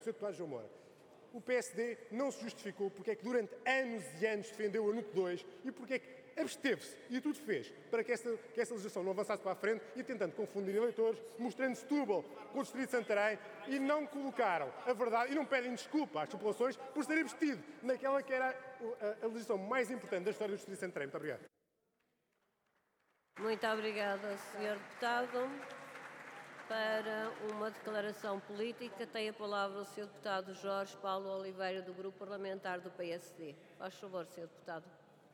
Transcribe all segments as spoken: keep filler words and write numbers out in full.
senhor Deputado João Moura, o P S D não se justificou porque é que durante anos e anos defendeu o ANUC dois e porque é que absteve-se e tudo fez para que esta, que esta legislação não avançasse para a frente e tentando confundir eleitores, mostrando Setúbal com o Distrito de Santarém e não colocaram a verdade e não pedem desculpa às populações por serem abstido naquela que era a, a, a legislação mais importante da história do Distrito de Santarém. Muito obrigado. Muito obrigada, senhor Deputado. Para uma declaração política, tem a palavra o senhor Deputado Jorge Paulo Oliveira, do Grupo Parlamentar do P S D. Faz favor, senhor Deputado.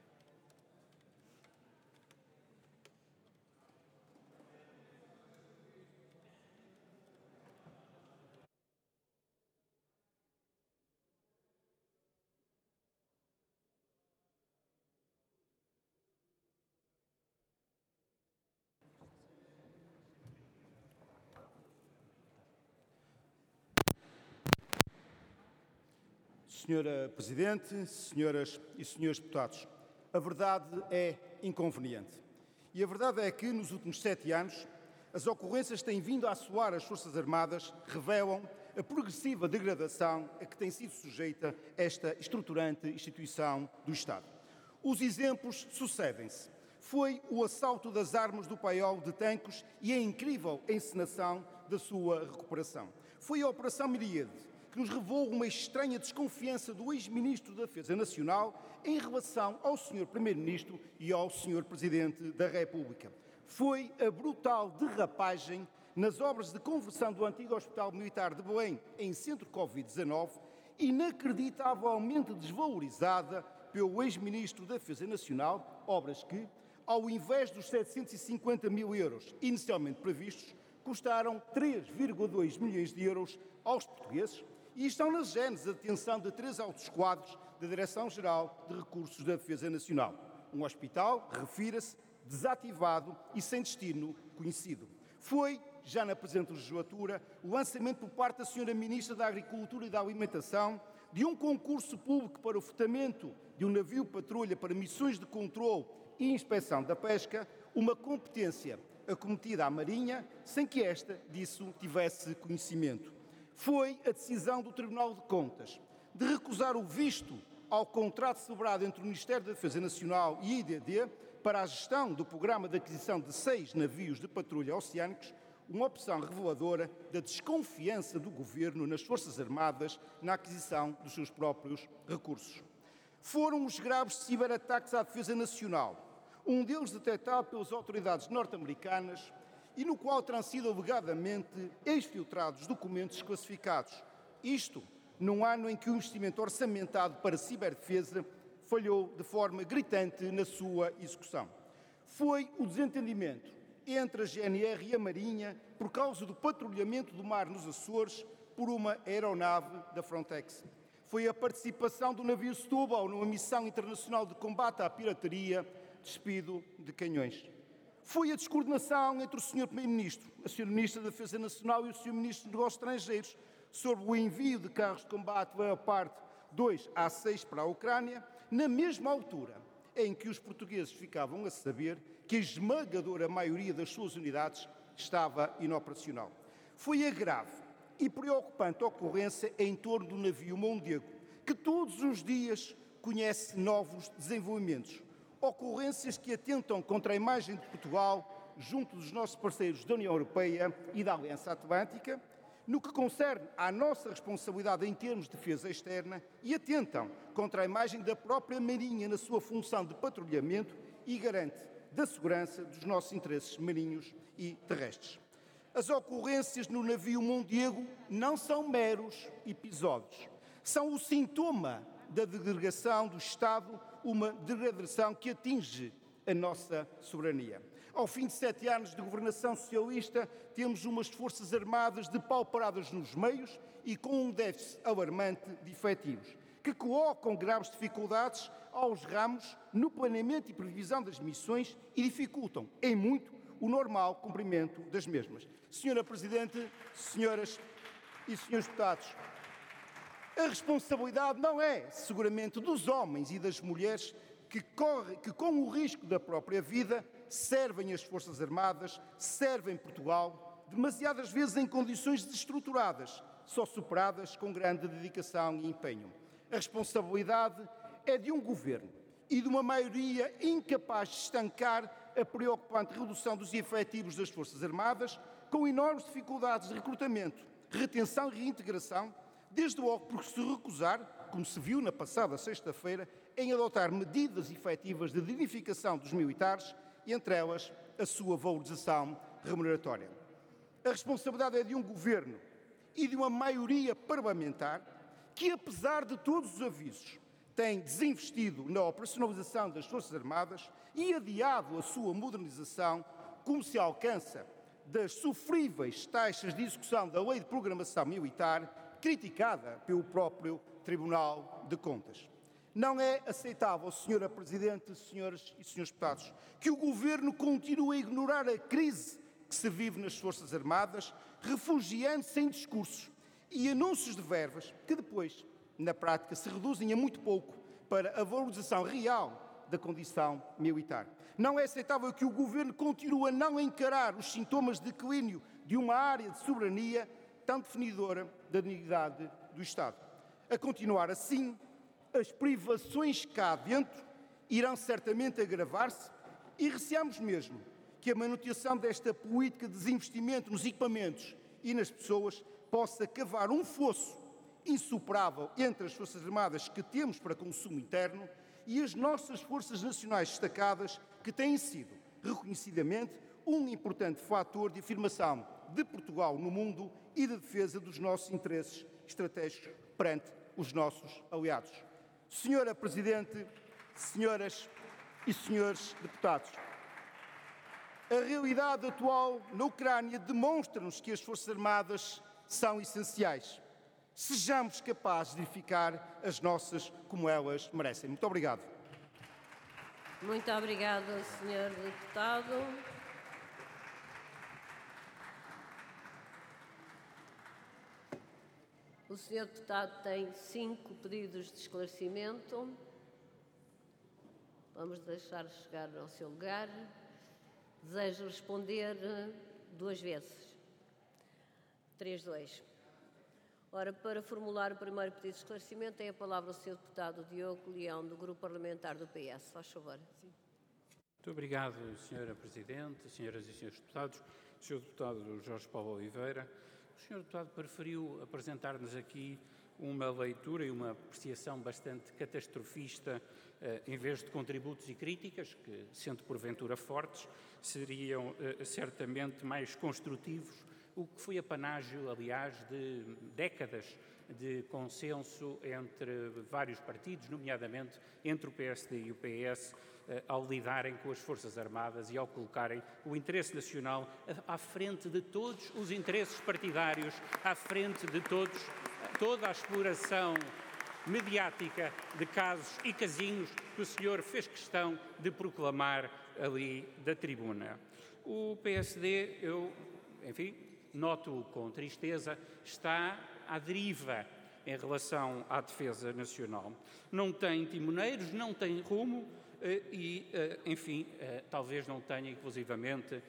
Senhora Presidente, senhoras e senhores deputados, a verdade é inconveniente. E a verdade é que, nos últimos sete anos, as ocorrências que têm vindo a assoar as Forças Armadas revelam a progressiva degradação a que tem sido sujeita esta estruturante instituição do Estado. Os exemplos sucedem-se. Foi o assalto das armas do Paiol de Tancos e a incrível encenação da sua recuperação. Foi a Operação Miríade, que nos revelou uma estranha desconfiança do ex-ministro da Defesa Nacional em relação ao senhor Primeiro-Ministro e ao senhor Presidente da República. Foi a brutal derrapagem nas obras de conversão do antigo Hospital Militar de Belém em centro Covid dezenove, inacreditavelmente desvalorizada pelo ex-ministro da Defesa Nacional, obras que, ao invés dos setecentos e cinquenta mil euros inicialmente previstos, custaram três vírgula dois milhões de euros aos portugueses, e estão nas genes de detenção de três altos quadros da Direção-Geral de Recursos da Defesa Nacional. Um hospital, refira-se, desativado e sem destino conhecido. Foi, já na presente legislatura, o lançamento por parte da senhora Ministra da Agricultura e da Alimentação de um concurso público para o fretamento de um navio patrulha para missões de controle e inspeção da pesca, uma competência acometida à Marinha, sem que esta disso tivesse conhecimento. Foi a decisão do Tribunal de Contas de recusar o visto ao contrato celebrado entre o Ministério da Defesa Nacional e a I D D para a gestão do programa de aquisição de seis navios de patrulha oceânicos, uma opção reveladora da desconfiança do Governo nas Forças Armadas na aquisição dos seus próprios recursos. Foram os graves ciberataques à Defesa Nacional, um deles detectado pelas autoridades norte-americanas e no qual terão sido alegadamente exfiltrados documentos classificados. Isto num ano em que o investimento orçamentado para ciberdefesa falhou de forma gritante na sua execução. Foi o desentendimento entre a G N R e a Marinha por causa do patrulhamento do mar nos Açores por uma aeronave da Frontex. Foi a participação do navio Setúbal numa missão internacional de combate à pirataria, despido de canhões. Foi a descoordenação entre o senhor Primeiro-Ministro, a senhora Ministra da Defesa Nacional e o senhor Ministro dos Negócios Estrangeiros sobre o envio de carros de combate Leopard dois A seis para a Ucrânia, na mesma altura em que os portugueses ficavam a saber que a esmagadora maioria das suas unidades estava inoperacional. Foi a grave e preocupante ocorrência em torno do navio Mondego, que todos os dias conhece novos desenvolvimentos. Ocorrências que atentam contra a imagem de Portugal junto dos nossos parceiros da União Europeia e da Aliança Atlântica, no que concerne à nossa responsabilidade em termos de defesa externa e atentam contra a imagem da própria Marinha na sua função de patrulhamento e garante da segurança dos nossos interesses marinhos e terrestres. As ocorrências no navio Mondego não são meros episódios, são o sintoma da degradação do Estado, uma degradação que atinge a nossa soberania. Ao fim de sete anos de governação socialista, temos umas Forças Armadas depauperadas nos meios e com um déficit alarmante de efetivos, que colocam graves dificuldades aos ramos no planeamento e previsão das missões e dificultam, em muito, o normal cumprimento das mesmas. Senhora Presidente, senhoras e senhores deputados, a responsabilidade não é, seguramente, dos homens e das mulheres que, corre, que, com o risco da própria vida, servem as Forças Armadas, servem Portugal, demasiadas vezes em condições desestruturadas, só superadas com grande dedicação e empenho. A responsabilidade é de um governo e de uma maioria incapaz de estancar a preocupante redução dos efetivos das Forças Armadas, com enormes dificuldades de recrutamento, retenção e reintegração, desde logo por se recusar, como se viu na passada sexta-feira, em adotar medidas efetivas de dignificação dos militares, e entre elas a sua valorização remuneratória. A responsabilidade é de um governo e de uma maioria parlamentar que, apesar de todos os avisos, tem desinvestido na operacionalização das Forças Armadas e adiado a sua modernização, como se alcança das sofríveis taxas de execução da Lei de Programação Militar, criticada pelo próprio Tribunal de Contas. Não é aceitável, senhora Presidente, senhoras e senhores deputados, que o Governo continue a ignorar a crise que se vive nas Forças Armadas, refugiando-se em discursos e anúncios de verbas que depois, na prática, se reduzem a muito pouco para a valorização real da condição militar. Não é aceitável que o Governo continue a não encarar os sintomas de declínio de uma área de soberania tão definidora da dignidade do Estado. A continuar assim, as privações cá dentro irão certamente agravar-se e receamos mesmo que a manutenção desta política de desinvestimento nos equipamentos e nas pessoas possa cavar um fosso insuperável entre as Forças Armadas que temos para consumo interno e as nossas Forças Nacionais destacadas, que têm sido, reconhecidamente, um importante fator de afirmação de Portugal no mundo e de defesa dos nossos interesses estratégicos perante os nossos aliados. Senhora Presidente, senhoras e senhores deputados, a realidade atual na Ucrânia demonstra-nos que as Forças Armadas são essenciais. Sejamos capazes de edificar as nossas como elas merecem. Muito obrigado. Muito obrigado, senhor Deputado. O senhor Deputado tem cinco pedidos de esclarecimento. Vamos deixar chegar ao seu lugar. Desejo responder duas vezes. Três, dois. Ora, para formular o primeiro pedido de esclarecimento, tem a palavra o senhor Deputado Diogo Leão, do Grupo Parlamentar do P S. Faz favor. Sim. Muito obrigado, senhora Presidente, senhoras e senhores deputados. senhor Deputado Jorge Paulo Oliveira, o senhor Deputado preferiu apresentar-nos aqui uma leitura e uma apreciação bastante catastrofista, eh, em vez de contributos e críticas, que, sendo porventura fortes, seriam eh, certamente mais construtivos, o que foi apanágio, aliás, de décadas de consenso entre vários partidos, nomeadamente entre o P S D e o P S, eh, ao lidarem com as Forças Armadas e ao colocarem o interesse nacional à frente de todos os interesses partidários, à frente de todos, toda a exploração mediática de casos e casinhos que o senhor fez questão de proclamar ali da tribuna. O P S D, eu, enfim, noto com tristeza, está à deriva em relação à defesa nacional. Não tem timoneiros, não tem rumo e, enfim, talvez não tenha, inclusivamente,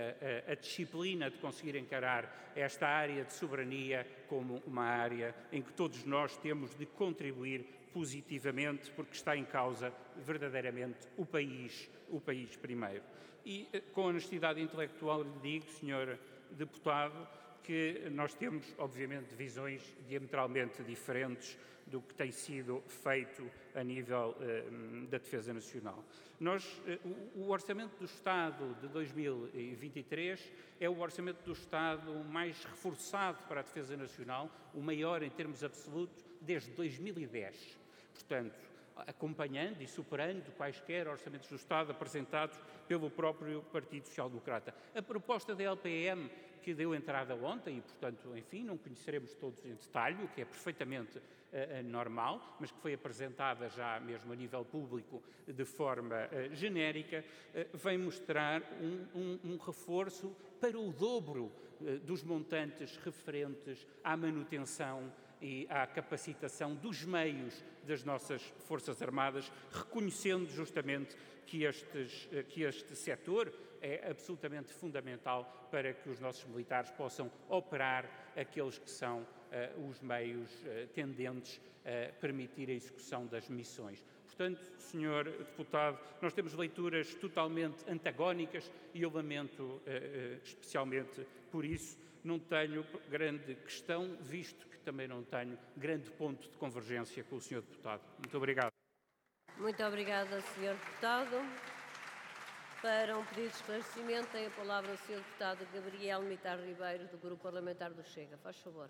a disciplina de conseguir encarar esta área de soberania como uma área em que todos nós temos de contribuir positivamente, porque está em causa verdadeiramente o país, o país primeiro. E, com honestidade intelectual, lhe digo, senhor Deputado, que nós temos, obviamente, visões diametralmente diferentes do que tem sido feito a nível eh, da defesa nacional. Nós, eh, o, o Orçamento do Estado de dois mil e vinte e três é o Orçamento do Estado mais reforçado para a defesa nacional, o maior em termos absolutos desde dois mil e dez. Portanto, acompanhando e superando quaisquer orçamentos do Estado apresentados pelo próprio Partido Social Democrata. A proposta da L P M, que deu entrada ontem, e, portanto, enfim, não conheceremos todos em detalhe, o que é perfeitamente uh, normal, mas que foi apresentada já mesmo a nível público de forma uh, genérica, uh, vem mostrar um, um, um reforço para o dobro uh, dos montantes referentes à manutenção e à capacitação dos meios das nossas Forças Armadas, reconhecendo justamente que, estes, que este setor é absolutamente fundamental para que os nossos militares possam operar aqueles que são uh, os meios uh, tendentes a permitir a execução das missões. Portanto, senhor Deputado, nós temos leituras totalmente antagónicas e eu lamento uh, uh, especialmente por isso. Não tenho grande questão, visto que também não tenho grande ponto de convergência com o senhor Deputado. Muito obrigado. Muito obrigada, senhor Deputado. Para um pedido de esclarecimento, tem a palavra o senhor Deputado Gabriel Mitar Ribeiro, do Grupo Parlamentar do Chega. Faz favor.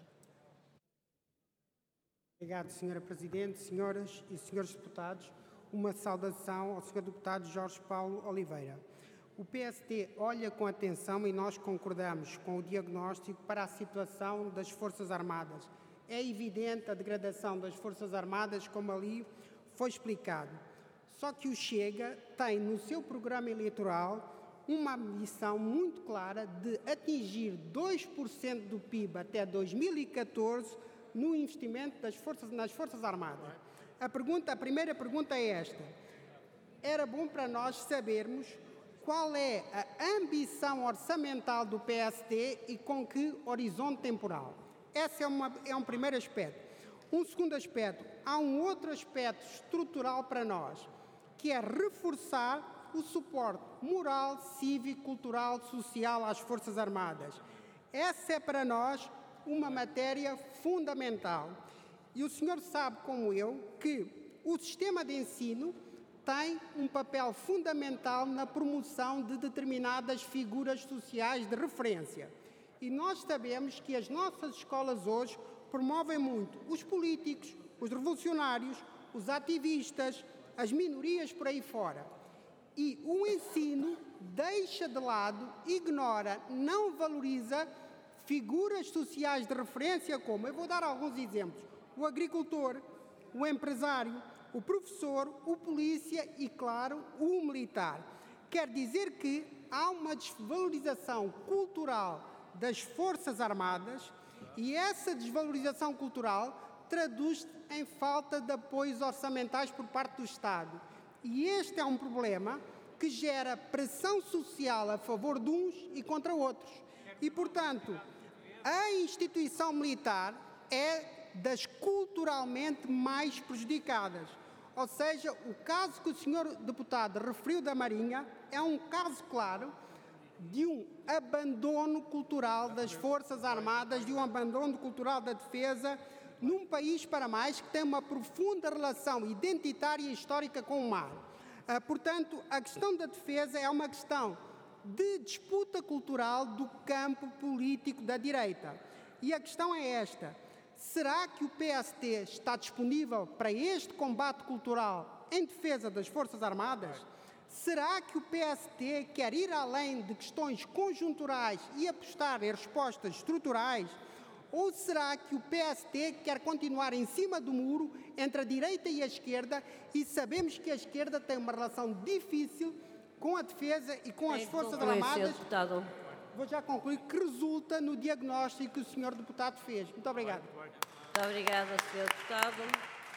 Obrigado, senhora Presidente, senhoras e senhores deputados. Uma saudação ao senhor Deputado Jorge Paulo Oliveira. O P S D olha com atenção e nós concordamos com o diagnóstico para a situação das Forças Armadas. É evidente a degradação das Forças Armadas, como ali foi explicado. Só que o Chega tem no seu programa eleitoral uma missão muito clara de atingir dois por cento do P I B até dois mil e catorze no investimento das forças, nas Forças Armadas. A, pergunta, a primeira pergunta é esta. Era bom para nós sabermos qual é a ambição orçamental do P S D e com que horizonte temporal. Esse é, uma, é um primeiro aspecto. Um segundo aspecto, há um outro aspecto estrutural para nós, que é reforçar o suporte moral, cívico, cultural, social às Forças Armadas. Essa é para nós uma matéria fundamental. E o senhor sabe, como eu, que o sistema de ensino tem um papel fundamental na promoção de determinadas figuras sociais de referência. E nós sabemos que as nossas escolas hoje promovem muito os políticos, os revolucionários, os ativistas, as minorias por aí fora. E o ensino deixa de lado, ignora, não valoriza figuras sociais de referência como, eu vou dar alguns exemplos, o agricultor, o empresário, o professor, o polícia e, claro, o militar. Quer dizer que há uma desvalorização cultural das Forças Armadas e essa desvalorização cultural traduz-se em falta de apoios orçamentais por parte do Estado. E este é um problema que gera pressão social a favor de uns e contra outros. E, portanto, a instituição militar é das culturalmente mais prejudicadas. Ou seja, o caso que o senhor deputado referiu da Marinha é um caso claro de um abandono cultural das Forças Armadas, de um abandono cultural da defesa, num país, para mais, que tem uma profunda relação identitária e histórica com o mar. Ah, portanto, a questão da defesa é uma questão de disputa cultural do campo político da direita. E a questão é esta. Será que o P S D está disponível para este combate cultural em defesa das Forças Armadas? Será que o P S D quer ir além de questões conjunturais e apostar em respostas estruturais? Ou será que o P S D quer continuar em cima do muro entre a direita e a esquerda e sabemos que a esquerda tem uma relação difícil com a defesa e com as Forças Armadas? Vou já concluir, que resulta no diagnóstico que o senhor deputado fez. Muito obrigado. Muito obrigada, senhor Deputado.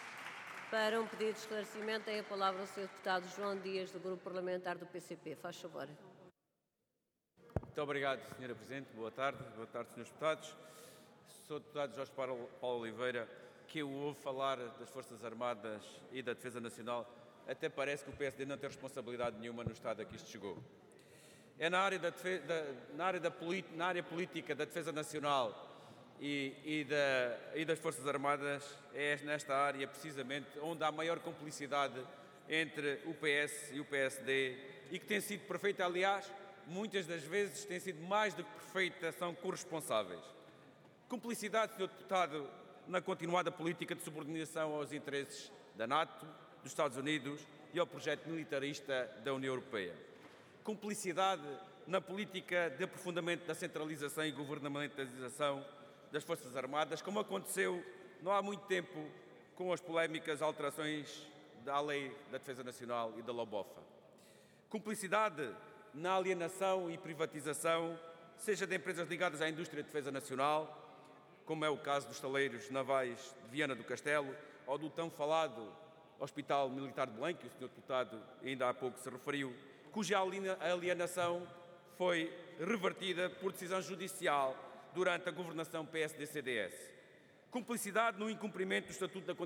Para um pedido de esclarecimento, tem a palavra o senhor Deputado João Dias, do Grupo Parlamentar do P C P. Faz favor. Muito obrigado, senhora Presidente. Boa tarde. Boa tarde, senhores deputados. Sou o deputado Jorge Paulo Oliveira, que eu ouvo falar das Forças Armadas e da Defesa Nacional. Até parece que o P S D não tem responsabilidade nenhuma no estado a que isto chegou. É na área, da, da, na área, da na área política da Defesa Nacional e, e, da, e das Forças Armadas, é nesta área precisamente onde há maior cumplicidade entre o P S e o P S D e que tem sido perfeita, aliás, muitas das vezes tem sido mais do que perfeita, são corresponsáveis. Cumplicidade, senhor Deputado, na continuada política de subordinação aos interesses da NATO, dos Estados Unidos e ao projeto militarista da União Europeia. Cumplicidade na política de aprofundamento da centralização e governamentalização das Forças Armadas, como aconteceu não há muito tempo com as polémicas alterações da Lei da Defesa Nacional e da LOBOFA. Cumplicidade na alienação e privatização, seja de empresas ligadas à indústria de defesa nacional, como é o caso dos estaleiros navais de Viana do Castelo, ou do tão falado Hospital Militar de Belém, que o senhor deputado ainda há pouco se referiu, cuja alienação foi revertida por decisão judicial durante a governação P S D C D S. cumplicidade no incumprimento do Estatuto da